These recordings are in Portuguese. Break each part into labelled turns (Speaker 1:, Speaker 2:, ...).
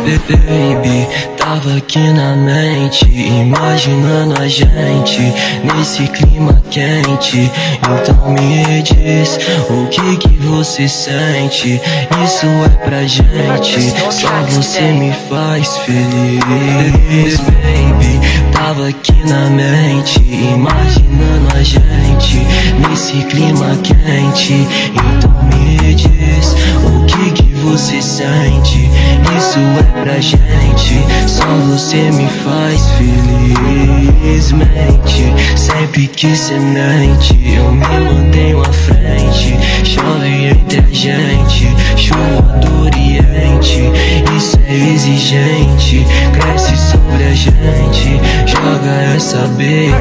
Speaker 1: Baby, tava aqui na mente, imaginando a gente nesse clima quente. Então me diz, o que você sente? Isso é pra gente, só você me faz feliz. Baby, tava aqui na mente, imaginando a gente nesse clima quente. Então me diz, o que você sente? Isso é pra gente, só você me faz felizmente. Sempre que cê mente, eu me mantenho à frente. Chove entre a gente, chuva do Oriente. Isso é exigente, cresce sobre a gente. Joga essa baby.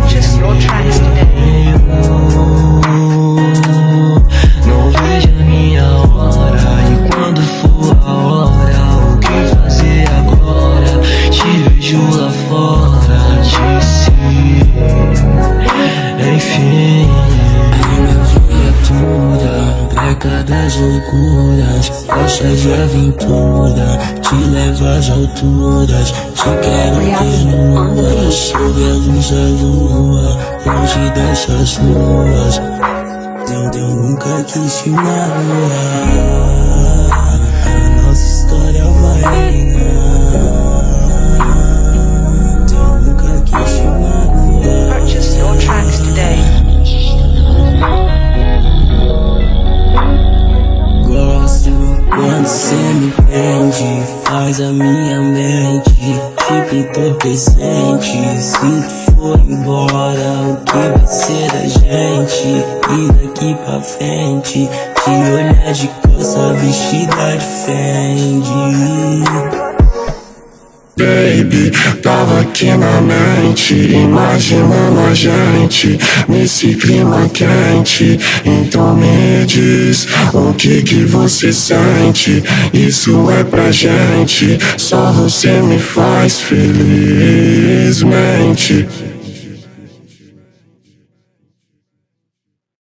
Speaker 1: Não vejo a minha hora, e quando for a hora, o que fazer agora? Te vejo lá fora, disse. Enfim,
Speaker 2: breca das loucuras, gosta de aventura, te leva às alturas, te quero ter nua, sob a luz da lua, longe dessas ruas. Eu nunca quis te magoar, a nossa história vai reinar. Eu nunca quis te magoar.
Speaker 3: Purchase your tracks today.
Speaker 2: Gosto quando cê me prende, faz a minha mente tipo entorpecente. Se tu for embora, o que vai ser da gente? E daqui pra frente, te olhar de costa vestida de Fendi.
Speaker 4: Baby, tava aqui na mente, imaginando a gente nesse clima quente. Então me diz, o que você sente? Isso é pra gente, só você me faz felizmente.